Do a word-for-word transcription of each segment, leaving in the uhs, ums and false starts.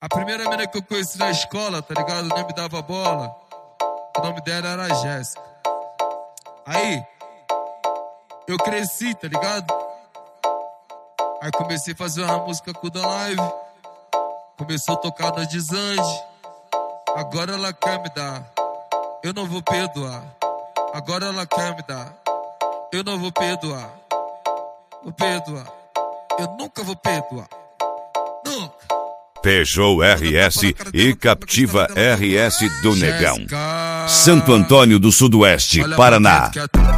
A primeira menina que eu conheci na escola, tá ligado? Nem me dava bola. O nome dela era Jéssica. Aí, eu cresci, tá ligado? Aí comecei a fazer uma música com o Dan Live. Começou a tocar no Desange. Agora ela quer me dar. Eu não vou perdoar. Agora ela quer me dar. Eu não vou perdoar. Vou perdoar. Eu nunca vou perdoar. Nunca. Peugeot R S e Captiva R S do Negão. Santo Antônio do Sudoeste, Paraná.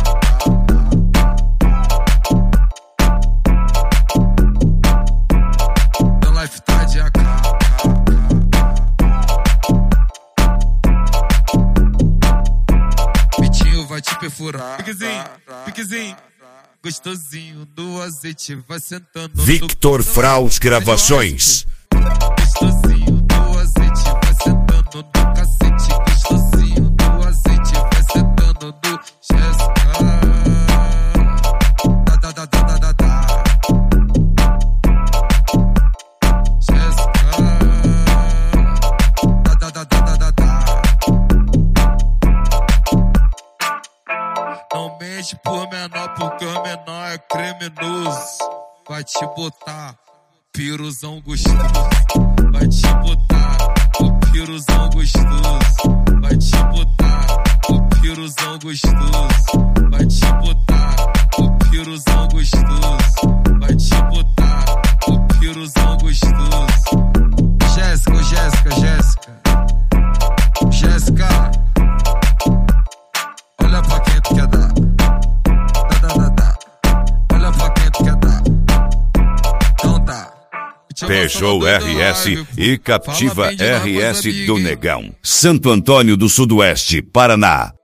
Vai te perfurar. Piquezinho, piquezinho. Gostosinho do azeite vai sentando. Victor Fraus Gravações. Gostosinho do azeite vai sentando no cacete. Gostosinho do azeite vai sentando no Jéssica. Da da da da da da. Jéssica. Da da da da da da. Não mente por menor, porque o menor é criminoso. Vai te botar piruzão gostoso. Vai te botar o piruzão gostoso. Vai te botar o piruzão gostoso. Vai te botar o piruzão gostoso. Vai te botar o piruzão gostoso. Jéssica, Jéssica, Jéssica. Jéssica. Olha pra quem tu quer dar. Dá, dá, dá, dá. Olha pra quem tu quer dar. Então tá. Peugeot R S e Captiva R S do Negão. Santo Antônio do Sudoeste, Paraná.